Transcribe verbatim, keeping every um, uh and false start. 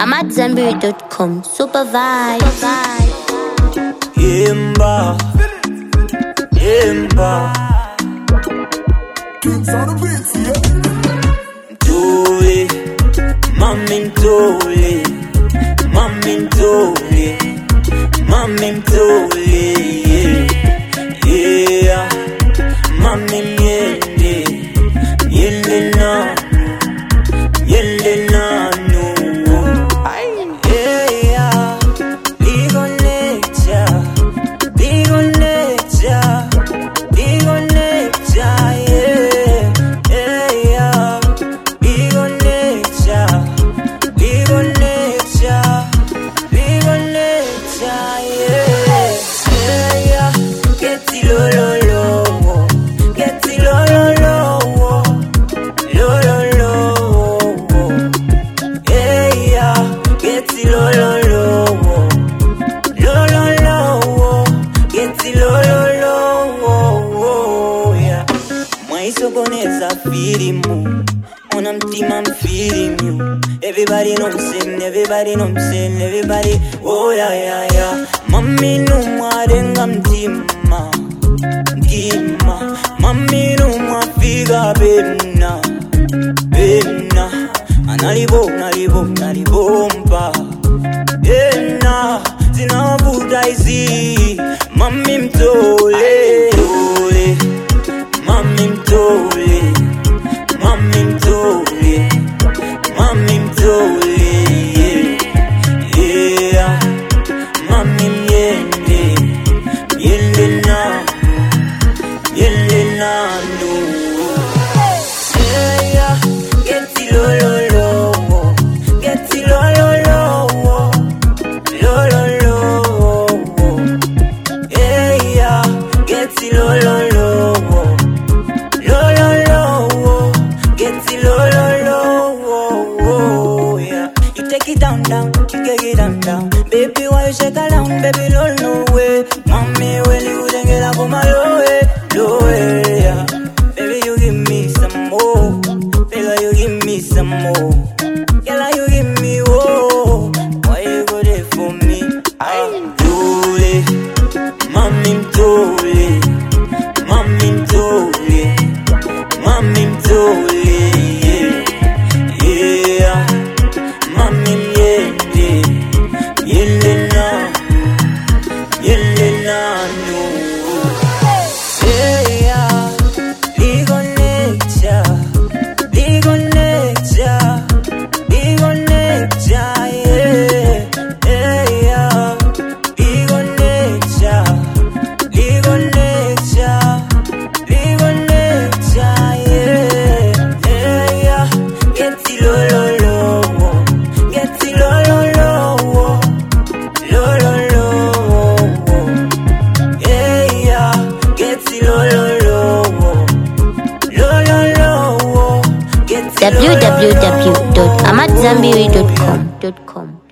I'm at Zambiri dot com. Super vibe. Yemba, Yemba. Kings on the beats, yeah. Ntuli, mami ntuli, mami ntuli, mami ntuli, yeah, yeah. Mami myende, yende nanu, yende nanu. Yeah, yeah. Ligo nature, ligo nature, ligo nature, yeah, yeah, yeah. Ligo nature, ligo nature, ligo nature, yeah, yeah, yeah. Get it lo lo lo, get it lo lo lo, lo lo lo, yeah, yeah. Get it lo lo lo, lo lo lo, get it lo lo lo, yeah. Mwaisokoneza filimu, ona mtima mfilimu. Everybody know I'm saying, everybody know I'm saying, everybody, oh yeah yeah yeah. Mami numwarenga mtima, mtima. Mami numwafiga bena, bena. Analibo, nalibo, nalibomba, ena. Zinawavuta izi, mami mtole, mtole. Mami mtole, mami mtole, mami mtole, yeah, yeah. Mami myende, myende nanu, myende nanu. Yeah, yeah. Get it lo lo lo, get it lo lo lo, lo lo lo. Yeah, yeah. Get it lo lo lo. Lo lo lo, get it lo lo lo, yeah. You take it down down, you take it down down. Baby, why you shake around, baby, no no way. Mommy, when you then get up on my low way, low way, yeah. Baby, you give me some more, baby, you give me some more. Girl, you give me oh, why you go there for me? I'm Dole, mommy, Dole, mommy, Dole. Mami mtole, yeah, yeah. Mami myende, yende nanu, yende nanu. Yeah, yeah. Ligo nature, ligo nature, ligo nature, yeah, yeah, yeah. Ligo nature, ligo nature, ligo nature. Get it lo lo lo, get it lo lo lo, lo lo lo, yeah yeah. Get it lo lo lo, lo lo lo, get it lo lo lo. w w w dot amat zambiri dot com.